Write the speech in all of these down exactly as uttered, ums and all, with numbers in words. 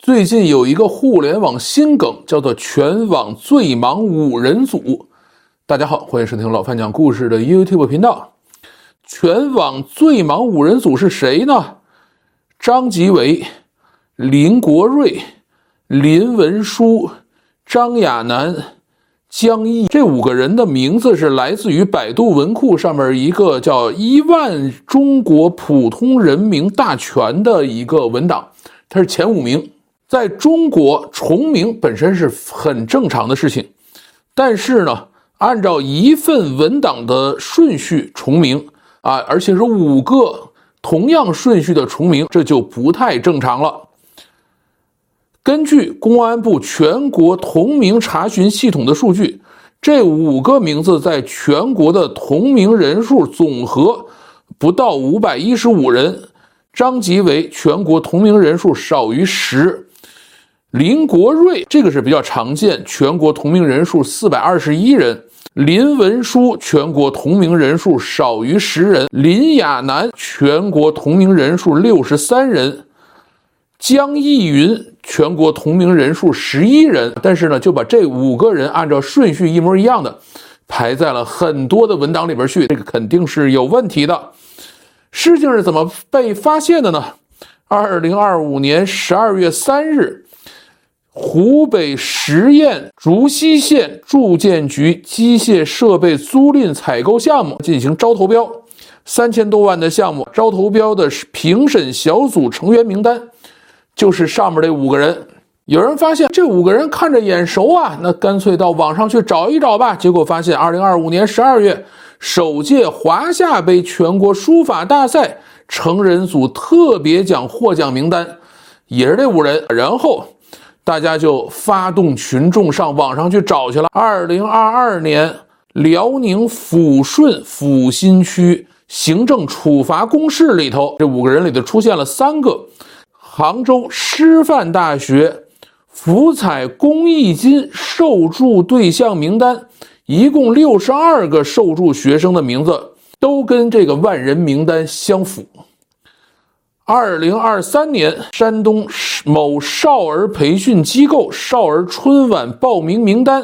最近有一个互联网新梗，叫做全网最忙五人组。大家好，欢迎收听老范讲故事的 YouTube 频道。全网最忙五人组是谁呢？张吉伟、林国瑞、林文书、张亚楠、江毅，这五个人的名字是来自于百度文库上面一个叫一万中国普通人名大全的一个文档，它是前五名。在中国重名本身是很正常的事情，但是呢，按照一份文档的顺序重名啊，而且是五个同样顺序的重名，这就不太正常了。根据公安部全国同名查询系统的数据，这五个名字在全国的同名人数总和不到五百一十五人，张吉伟全国同名人数少于十。林国瑞这个是比较常见，全国同名人数四百二十一人。林文书全国同名人数少于十人。林亚楠全国同名人数六十三人。江毅云全国同名人数十一人，但是呢，就把这五个人按照顺序一模一样的排在了很多的文档里边去，这个肯定是有问题的。事情是怎么被发现的呢？二零二五年十二月三日，湖北十堰竹溪县住建局机械设备租赁采购项目进行招投标，三千多万的项目，招投标的评审小组成员名单就是上面这五个人。有人发现这五个人看着眼熟啊，那干脆到网上去找一找吧。结果发现二零二五年十二月，首届华夏杯全国书法大赛成人组特别奖获奖名单也是这五人。然后大家就发动群众上网上去找去了。二零二二年，辽宁抚顺抚新区行政处罚公示里头，这五个人里头出现了三个。杭州师范大学福彩公益金受助对象名单，一共六十二个受助学生的名字都跟这个万人名单相符。二零二三年，山东某少儿培训机构少儿春晚报名名单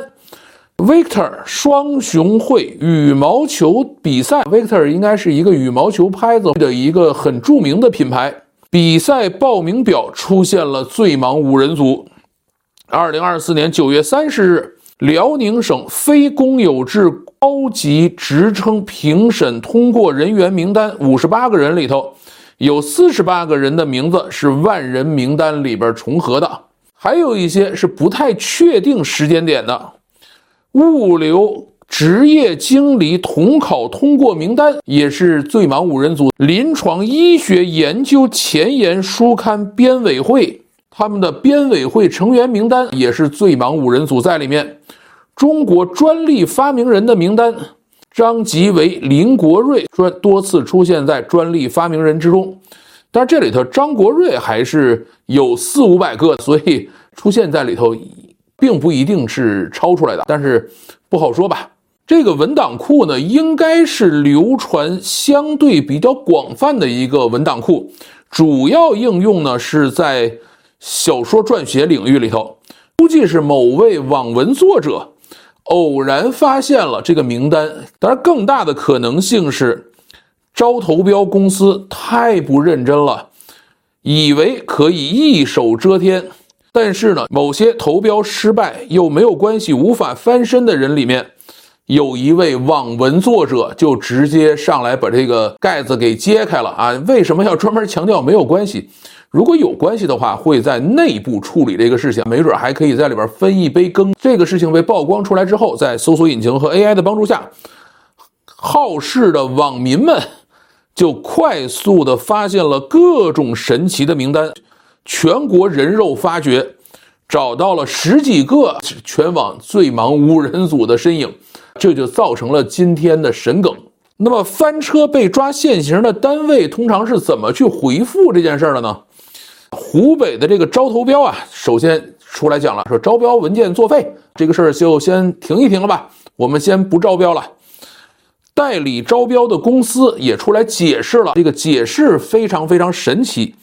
Victor 双雄会羽毛球比赛， Victor 应该是一个羽毛球拍子的一个很著名的品牌。比赛报名表出现了最忙五人组。二零二四年九月三十日，辽宁省非公有制高级职称评审通过人员名单五十八个人里头，有四十八个人的名字是万人名单里边重合的，还有一些是不太确定时间点的。物流职业经理统考通过名单也是最忙五人组。临床医学研究前沿书刊编委会他们的编委会成员名单也是最忙五人组在里面。中国专利发明人的名单，张吉伟、林国瑞多次出现在专利发明人之中，但是这里头张国瑞还是有四五百个，所以出现在里头并不一定是超出来的，但是不好说吧。这个文档库呢，应该是流传相对比较广泛的一个文档库，主要应用呢是在小说撰写领域里头。估计是某位网文作者偶然发现了这个名单，当然更大的可能性是招投标公司太不认真了，以为可以一手遮天。但是呢，某些投标失败又没有关系无法翻身的人里面，有一位网文作者就直接上来把这个盖子给揭开了啊！为什么要专门强调没有关系？如果有关系的话，会在内部处理这个事情，没准还可以在里边分一杯羹。这个事情被曝光出来之后，在搜索引擎和 A I 的帮助下，好事的网民们就快速的发现了各种神奇的名单，全国人肉发掘，找到了十几个全网最忙五人组的身影，这就造成了今天的神梗。那么翻车被抓现行的单位通常是怎么去回复这件事的呢？湖北的这个招投标啊，首先出来讲了，说招标文件作废，这个事儿就先停一停了吧，我们先不招标了。代理招标的公司也出来解释了，这个解释非常非常神奇，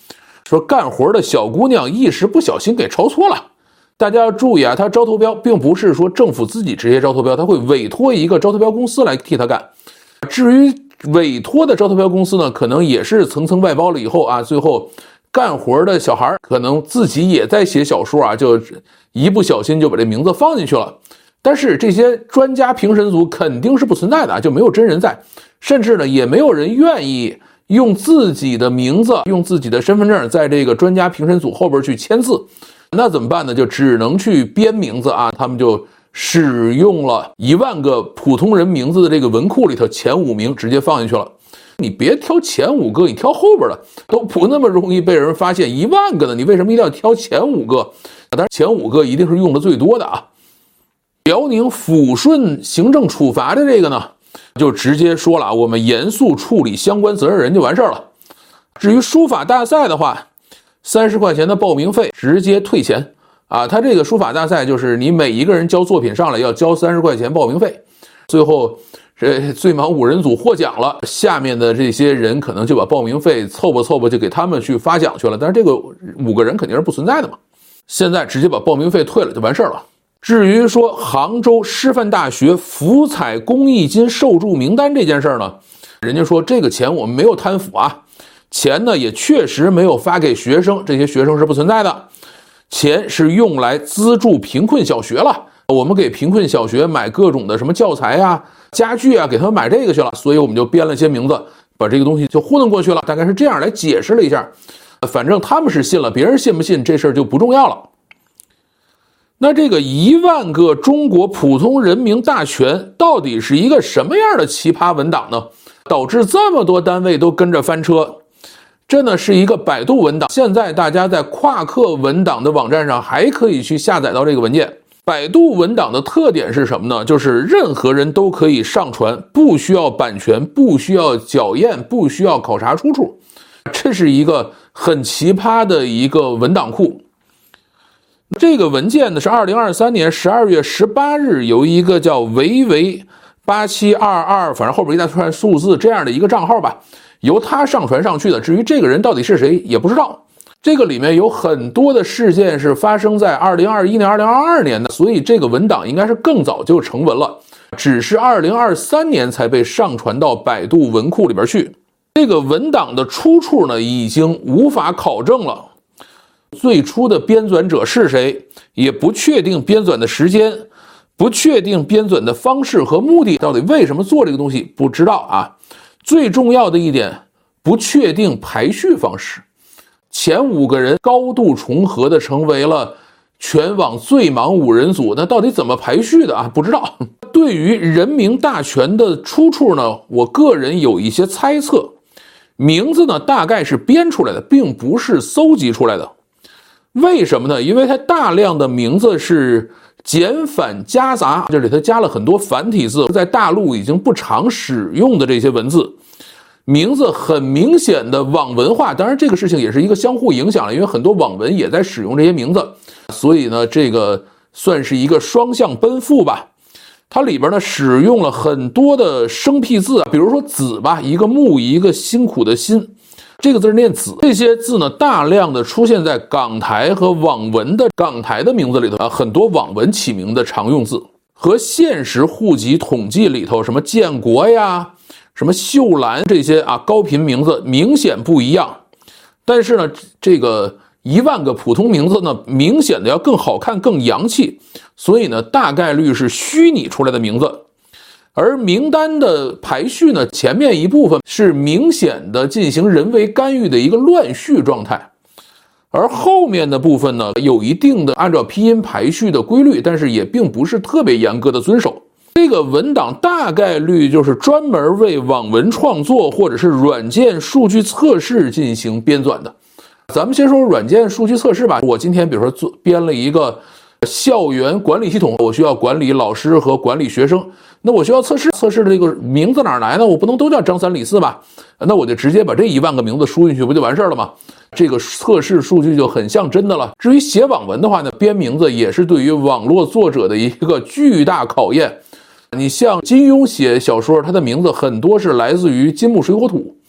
说干活的小姑娘一时不小心给抄错了。大家要注意啊，他招投标并不是说政府自己直接招投标，他会委托一个招投标公司来替他干。至于委托的招投标公司呢，可能也是层层外包了以后啊，最后干活的小孩可能自己也在写小说啊，就一不小心就把这名字放进去了。但是这些专家评审组肯定是不存在的啊，就没有真人在，甚至呢也没有人愿意用自己的名字、用自己的身份证在这个专家评审组后边去签字。那怎么办呢？就只能去编名字啊，他们就使用了一万个普通人名字的这个文库里头前五名直接放进去了。你别挑前五个，你挑后边的都不那么容易被人发现。一万个呢，你为什么一定要挑前五个？当然前五个一定是用的最多的啊。辽宁抚顺行政处罚的这个呢，就直接说了，我们严肃处理相关责任人就完事了。至于书法大赛的话，三十块钱的报名费直接退钱啊！他这个书法大赛就是你每一个人交作品上来要交三十块钱报名费，最后这最忙五人组获奖了，下面的这些人可能就把报名费凑吧凑吧就给他们去发奖去了，但是这个五个人肯定是不存在的嘛，现在直接把报名费退了就完事了。至于说杭州师范大学福彩公益金受助名单这件事呢，人家说这个钱我们没有贪腐啊，钱呢也确实没有发给学生，这些学生是不存在的，钱是用来资助贫困小学了，我们给贫困小学买各种的什么教材啊、家具啊，给他们买这个去了，所以我们就编了些名字，把这个东西就糊弄过去了，大概是这样来解释了一下。反正他们是信了，别人信不信这事儿就不重要了。那这个一万个中国普通人民大全到底是一个什么样的奇葩文档呢？导致这么多单位都跟着翻车。这呢是一个百度文档，现在大家在夸克文档的网站上还可以去下载到这个文件。百度文档的特点是什么呢？就是任何人都可以上传，不需要版权，不需要校验，不需要考察出处。这是一个很奇葩的一个文档库。这个文件呢是二零二三年十二月十八日由一个叫维维八七二二，反正后边一大串数字这样的一个账号吧，由他上传上去的。至于这个人到底是谁也不知道。这个里面有很多的事件是发生在二零二一年、二零二二年的，所以这个文档应该是更早就成文了，只是二零二三年才被上传到百度文库里边去。这个文档的出处呢已经无法考证了。最初的编纂者是谁，也不确定编纂的时间，不确定编纂的方式和目的，到底为什么做这个东西不知道啊。最重要的一点，不确定排序方式。前五个人高度重合的成为了全网最忙五人组，那到底怎么排序的啊？不知道。对于人民大全的出处呢，我个人有一些猜测。名字呢大概是编出来的，并不是搜集出来的。为什么呢？因为它大量的名字是简反夹杂，这里头加了很多繁体字，在大陆已经不常使用的这些文字，名字很明显的网文化。当然这个事情也是一个相互影响了，因为很多网文也在使用这些名字，所以呢这个算是一个双向奔赴吧。它里边呢使用了很多的生僻字，比如说子吧，一个木，一个辛苦的辛，这个字念子。这些字呢大量的出现在港台和网文的港台的名字里头啊，很多网文起名的常用字和现实户籍统计里头什么建国呀、什么秀兰这些啊高频名字明显不一样。但是呢这个一万个普通名字呢明显的要更好看更洋气，所以呢大概率是虚拟出来的名字。而名单的排序呢，前面一部分是明显的进行人为干预的一个乱序状态，而后面的部分呢有一定的按照拼音排序的规律，但是也并不是特别严格的遵守。这个文档大概率就是专门为网文创作或者是软件数据测试进行编纂的。咱们先说软件数据测试吧。我今天比如说做编了一个校园管理系统，我需要管理老师和管理学生，那我需要测试，测试的这个名字哪来呢？我不能都叫张三李四吧？那我就直接把这一万个名字输进去不就完事了吗？这个测试数据就很像真的了。至于写网文的话呢，编名字也是对于网络作者的一个巨大考验。你像金庸写小说，他的名字很多是来自于金木水火土，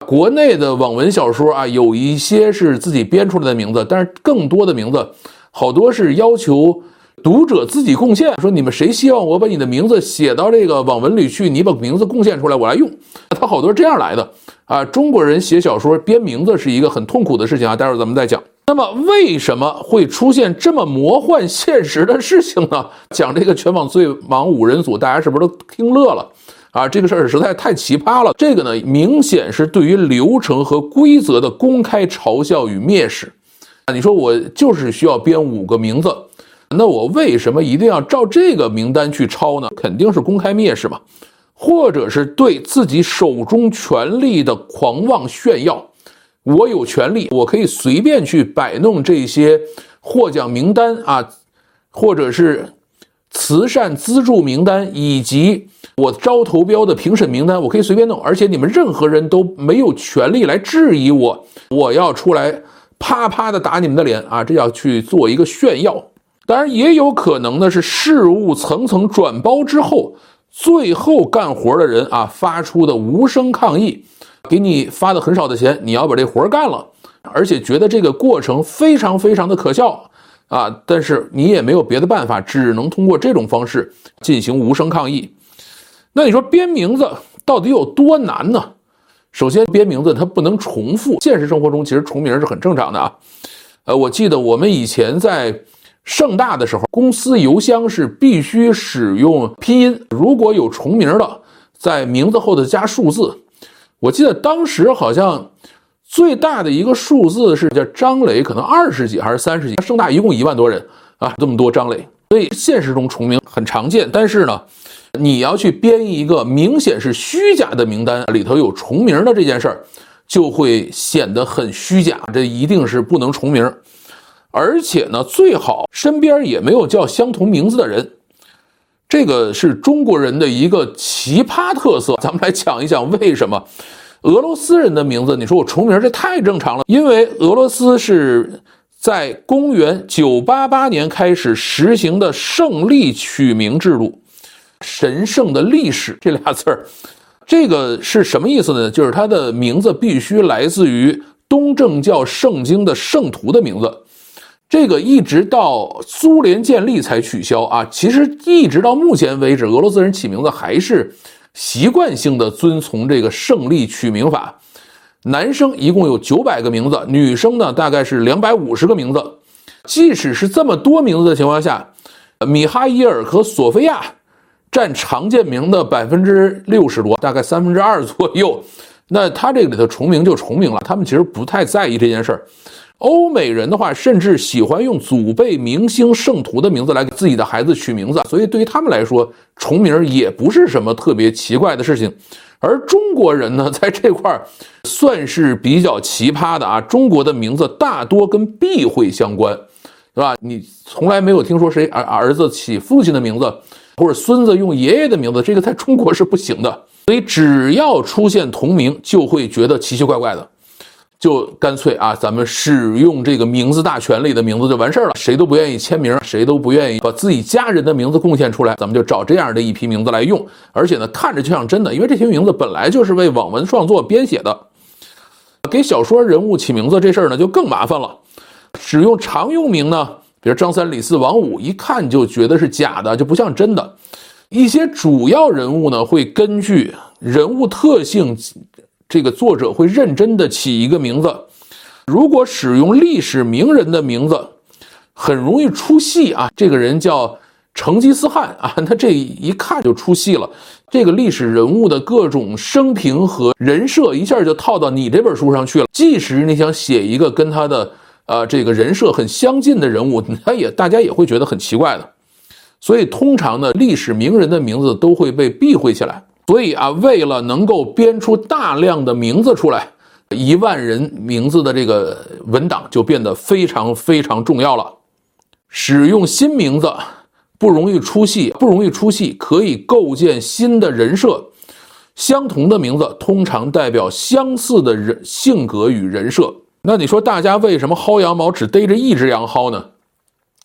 国内的网文小说啊，有一些是自己编出来的名字，但是更多的名字好多是要求读者自己贡献，说你们谁希望我把你的名字写到这个网文里去，你把名字贡献出来我来用，他好多是这样来的啊。中国人写小说编名字是一个很痛苦的事情啊，待会儿咱们再讲。那么为什么会出现这么魔幻现实的事情呢？讲这个全网最忙五人组，大家是不是都听乐了啊？这个事儿实在太奇葩了。这个呢，明显是对于流程和规则的公开嘲笑与蔑视啊！你说我就是需要编五个名字，那我为什么一定要照这个名单去抄呢？肯定是公开蔑视嘛，或者是对自己手中权力的狂妄炫耀。我有权利，我可以随便去摆弄这些获奖名单啊，或者是慈善资助名单，以及我招投标的评审名单，我可以随便弄，而且你们任何人都没有权利来质疑我，我要出来啪啪的打你们的脸啊！这要去做一个炫耀。当然也有可能呢，是事物层层转包之后，最后干活的人啊发出的无声抗议，给你发的很少的钱，你要把这活干了，而且觉得这个过程非常非常的可笑啊，但是你也没有别的办法，只能通过这种方式进行无声抗议。那你说编名字到底有多难呢？首先编名字它不能重复，现实生活中其实重名是很正常的啊。呃，我记得我们以前在盛大的时候，公司邮箱是必须使用拼音，如果有重名的，在名字后头加数字。我记得当时好像最大的一个数字是叫张磊，可能二十几还是三十几，盛大一共一万多人啊，这么多张磊，所以现实中重名很常见。但是呢，你要去编一个明显是虚假的名单，里头有重名的这件事儿，就会显得很虚假，这一定是不能重名。而且呢，最好身边也没有叫相同名字的人，这个是中国人的一个奇葩特色。咱们来讲一讲为什么俄罗斯人的名字，你说我重名，这太正常了。因为俄罗斯是在公元九八八年开始实行的胜利取名制度，神圣的历史这俩字儿，这个是什么意思呢？就是他的名字必须来自于东正教圣经的圣徒的名字。这个一直到苏联建立才取消啊，其实一直到目前为止，俄罗斯人起名字还是习惯性的遵从这个胜利取名法。男生一共有九百个名字，女生呢大概是两百五十个名字。即使是这么多名字的情况下，米哈伊尔和索菲亚占常见名的百分之六十多，大概三分之二左右。那他这个里头重名就重名了，他们其实不太在意这件事儿。欧美人的话，甚至喜欢用祖辈明星圣徒的名字来给自己的孩子取名字，所以对于他们来说，重名也不是什么特别奇怪的事情。而中国人呢，在这块算是比较奇葩的啊，中国的名字大多跟避讳相关，对吧？你从来没有听说谁儿儿子起父亲的名字，或者孙子用爷爷的名字，这个在中国是不行的。所以只要出现同名，就会觉得奇奇怪怪的。就干脆啊，咱们使用这个名字大全里的名字就完事儿了，谁都不愿意签名，谁都不愿意把自己家人的名字贡献出来，咱们就找这样的一批名字来用，而且呢，看着就像真的，因为这些名字本来就是为网文创作编写的。给小说人物起名字这事儿呢，就更麻烦了。使用常用名呢，比如张三李四王五，一看就觉得是假的，就不像真的。一些主要人物呢，会根据人物特性，这个作者会认真的起一个名字。如果使用历史名人的名字，很容易出戏啊。这个人叫成吉思汗啊，那这一看就出戏了。这个历史人物的各种生平和人设一下就套到你这本书上去了。即使你想写一个跟他的呃这个人设很相近的人物，他也大家也会觉得很奇怪的。所以通常呢，历史名人的名字都会被避讳起来。所以啊，为了能够编出大量的名字出来，一万人名字的这个文档就变得非常非常重要了。使用新名字不容易出戏，不容易出戏可以构建新的人设。相同的名字通常代表相似的人性格与人设。那你说大家为什么薅羊毛只逮着一只羊薅呢？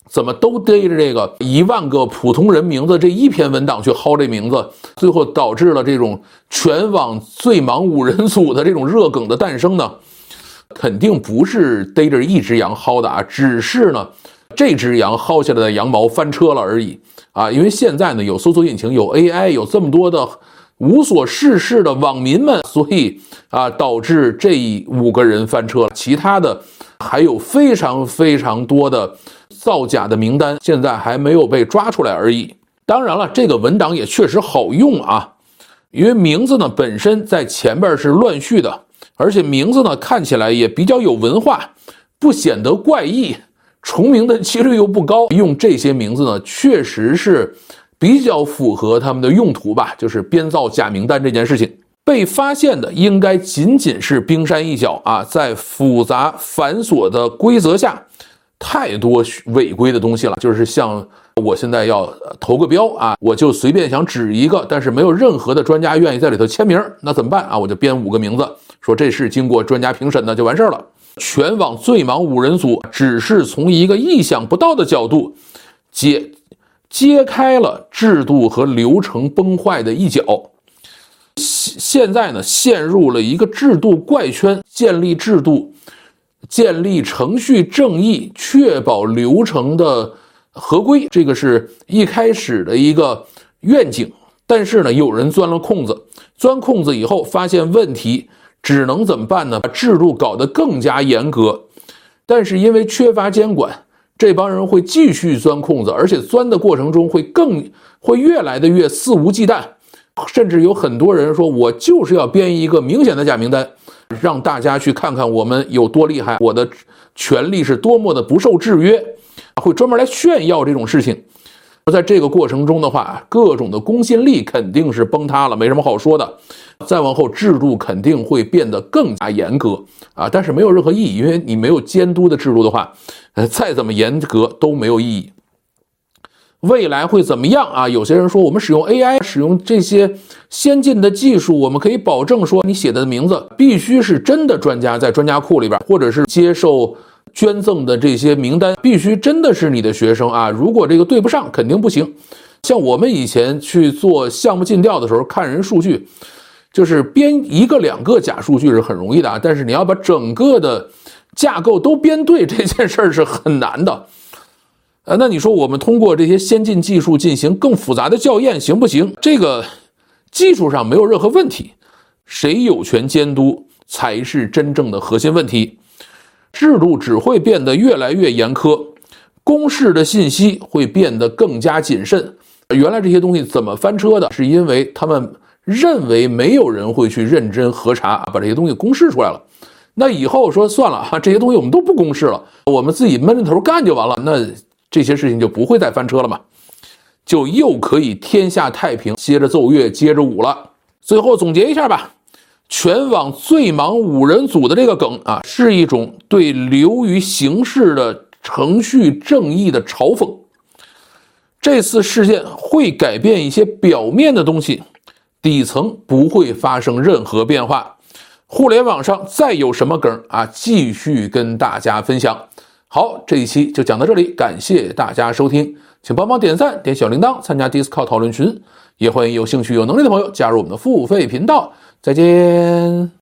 怎么都逮着这个一万个普通人名字这一篇文档去薅这名字，最后导致了这种全网最忙五人组的这种热梗的诞生呢？肯定不是逮着一只羊薅的啊，只是呢这只羊薅下来的羊毛翻车了而已啊！因为现在呢有搜索引擎，有 A I， 有这么多的无所事事的网民们，所以啊导致这五个人翻车了，其他的还有非常非常多的造假的名单，现在还没有被抓出来而已。当然了，这个文档也确实好用啊，因为名字呢本身在前边是乱序的，而且名字呢看起来也比较有文化，不显得怪异，重名的几率又不高，用这些名字呢确实是比较符合他们的用途吧，就是编造假名单这件事情。被发现的应该仅仅是冰山一角啊，在复杂繁琐的规则下，太多违规的东西了。就是像我现在要投个标啊，我就随便想指一个，但是没有任何的专家愿意在里头签名，那怎么办啊？我就编五个名字，说这是经过专家评审的，就完事儿了。全网最忙五人组只是从一个意想不到的角度揭揭开了制度和流程崩坏的一角。现在呢，陷入了一个制度怪圈，建立制度，建立程序正义，确保流程的合规，这个是一开始的一个愿景。但是呢，有人钻了空子，钻空子以后发现问题，只能怎么办呢？把制度搞得更加严格。但是因为缺乏监管，这帮人会继续钻空子，而且钻的过程中会更会越来的越肆无忌惮。甚至有很多人说，我就是要编一个明显的假名单，让大家去看看我们有多厉害，我的权力是多么的不受制约，会专门来炫耀这种事情。在这个过程中的话，各种的公信力肯定是崩塌了，没什么好说的。再往后，制度肯定会变得更加严格啊，但是没有任何意义，因为你没有监督的制度的话，呃，再怎么严格都没有意义。未来会怎么样啊？有些人说，我们使用 A I， 使用这些先进的技术，我们可以保证说，你写的名字必须是真的专家在专家库里边，或者是接受捐赠的这些名单必须真的是你的学生啊！如果这个对不上，肯定不行。像我们以前去做项目尽调的时候，看人数据，就是编一个两个假数据是很容易的啊，但是你要把整个的架构都编对，这件事儿是很难的。呃，那你说我们通过这些先进技术进行更复杂的校验行不行？这个技术上没有任何问题，谁有权监督才是真正的核心问题。制度只会变得越来越严苛，公示的信息会变得更加谨慎。原来这些东西怎么翻车的？是因为他们认为没有人会去认真核查，把这些东西公示出来了。那以后说算了，这些东西我们都不公示了，我们自己闷着头干就完了，那这些事情就不会再翻车了嘛，就又可以天下太平，接着奏乐，接着舞了。最后总结一下吧，全网最忙五人组的这个梗啊，是一种对流于形式的程序正义的嘲讽。这次事件会改变一些表面的东西，底层不会发生任何变化。互联网上再有什么梗啊，继续跟大家分享。好，这一期就讲到这里，感谢大家收听，请帮忙点赞、点小铃铛，参加 Discord 讨论群，也欢迎有兴趣、有能力的朋友加入我们的付费频道。再见。